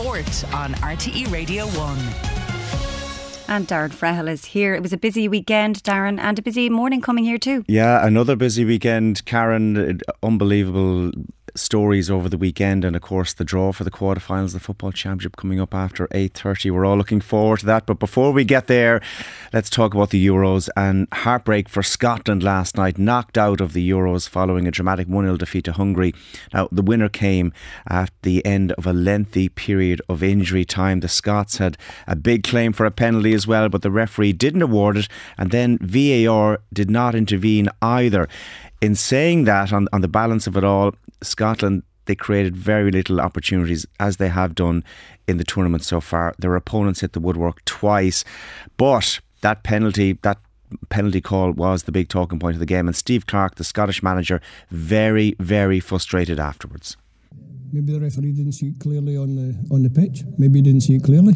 Sport on RTE Radio 1. And Darren Frehel is here. It was a busy weekend, Darren, and a busy morning coming here too. Yeah, another busy weekend, Karen. Unbelievable stories over the weekend, and of course the draw for the quarterfinals of the Football Championship coming up after 8:30. We're all looking forward to that. But before we get there, let's talk about the Euros. And heartbreak for Scotland last night, knocked out of the Euros following a dramatic 1-0 defeat to Hungary. Now, the winner came at the end of a lengthy period of injury time. The Scots had a big claim for a penalty as well, but the referee didn't award it, and then VAR did not intervene either. In saying that, on the balance of it all, Scotland, they created very little opportunities, as they have done in the tournament so far. Their opponents hit the woodwork twice, but that penalty call was the big talking point of the game, and Steve Clarke, the Scottish manager, very, very frustrated afterwards. Maybe the referee didn't see it clearly on the pitch. Maybe he didn't see it clearly.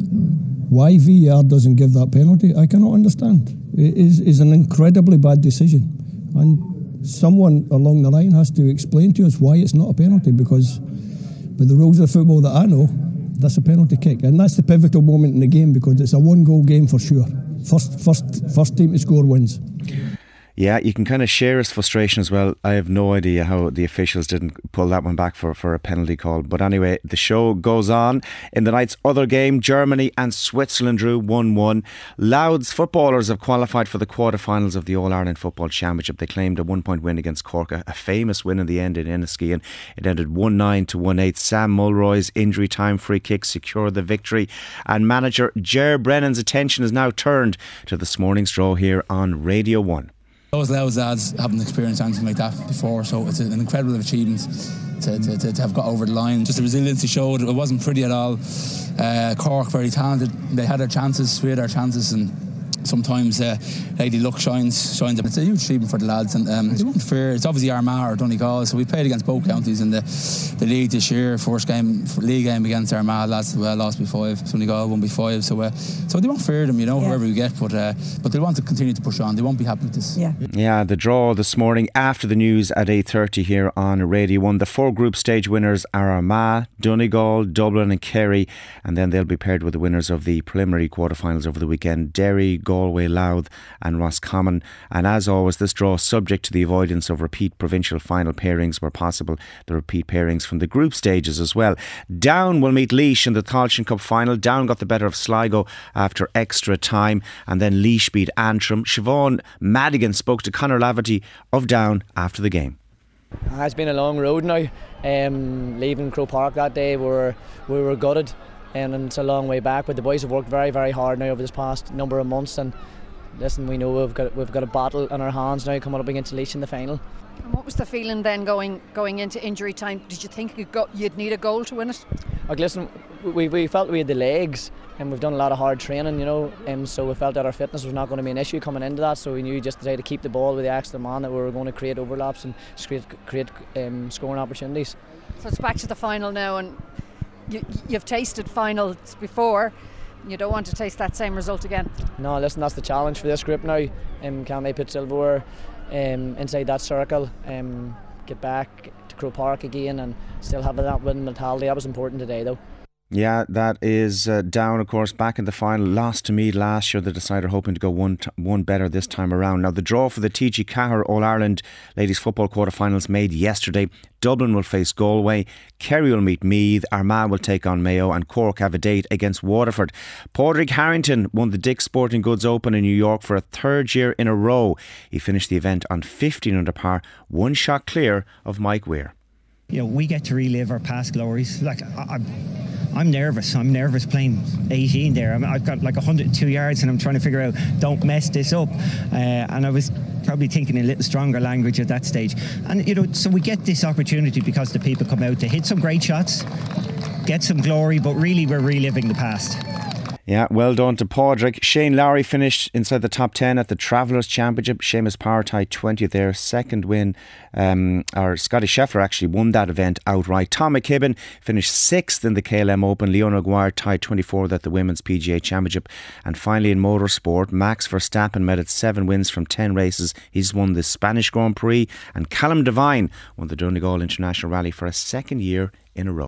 Why VAR doesn't give that penalty, I cannot understand. It is an incredibly bad decision, and someone along the line has to explain to us why it's not a penalty, because by the rules of football that I know, that's a penalty kick, and that's the pivotal moment in the game, because it's a one-goal game for sure. First team to score wins. Yeah, you can kind of share his frustration as well. I have no idea how the officials didn't pull that one back for a penalty call. But anyway, the show goes on. In the night's other game, Germany and Switzerland drew 1-1. Louth's footballers have qualified for the quarterfinals of the All-Ireland Football Championship. They claimed a 1-point win against Cork, a famous win in the end in Enniskeane. It ended 1-9 to 1-8. Sam Mulroy's injury time free kick secured the victory. And manager Ger Brennan's attention is now turned to this morning's draw here on Radio 1. Those Louth lads haven't experienced anything like that before, so it's an incredible achievement to have got over the line. Just the resilience they showed, it wasn't pretty at all. Cork, very talented, they had their chances, we had our chances, and sometimes Lady Luck shines. It's a huge achievement for the lads, and they weren't fair. It's obviously Armagh or Donegal, so we played against both counties in the league this year. First game, league game against Armagh, lads lost by 5. Donegal won by 5. So they won't fear them, whoever we get. But they want to continue to push on. They won't be happy with this. Yeah, the draw this morning after the news at 8:30 here on Radio 1. The 4 group stage winners are Armagh, Donegal, Dublin and Kerry, and then they'll be paired with the winners of the preliminary quarterfinals over the weekend: Derry, Galway, Louth and Roscommon. And as always, this draw is subject to the avoidance of repeat provincial final pairings where possible, the repeat pairings from the group stages as well. Down will meet Laois in the Tailteann Cup final. Down got the better of Sligo after extra time, and then Laois beat Antrim. Siobhan Madigan spoke to Conor Laverty of Down after the game. It's been a long road now. Leaving Croke Park that day, we were gutted. And it's a long way back, but the boys have worked very, very hard now over this past number of months. And listen, we know we've got a battle in our hands now coming up against Laois in the final. And what was the feeling then going into injury time? Did you think you'd need a goal to win it? Like, listen, we felt we had the legs, and we've done a lot of hard training, so we felt that our fitness was not going to be an issue coming into that. So we knew just to keep the ball with the extra man that we were going to create overlaps and create scoring opportunities. So it's back to the final now, and you've tasted finals before. You don't want to taste that same result again. No, listen, that's the challenge for this group now. Can they put silverware inside that circle, get back to Croke Park again and still have that winning mentality? That was important today though. Yeah, that is Down, of course, back in the final. Lost to Meath last year. The decider hoping to go one better this time around. Now, the draw for the TG Cahir All-Ireland Ladies Football quarterfinals made yesterday. Dublin will face Galway, Kerry will meet Meath, Armagh will take on Mayo, and Cork have a date against Waterford. Padraig Harrington won the Dick's Sporting Goods Open in New York for a 3rd year in a row. He finished the event on 15 under par, 1 shot clear of Mike Weir. We get to relive our past glories. Like, I'm nervous. I'm nervous playing 18 there. I've got like 102 yards and I'm trying to figure out, don't mess this up. And I was probably thinking a little stronger language at that stage. And, so we get this opportunity because the people come out to hit some great shots, get some glory, but really we're reliving the past. Yeah, well done to Padraig. Shane Lowry finished inside the top 10 at the Travellers Championship. Seamus Power tied 20th there. Second win. Scotty Scheffler actually won that event outright. Tom McKibben finished 6th in the KLM Open. Leon Aguirre tied 24th at the Women's PGA Championship. And finally in motorsport, Max Verstappen made it 7 wins from 10 races. He's won the Spanish Grand Prix. And Callum Devine won the Donegal International Rally for a 2nd year in a row.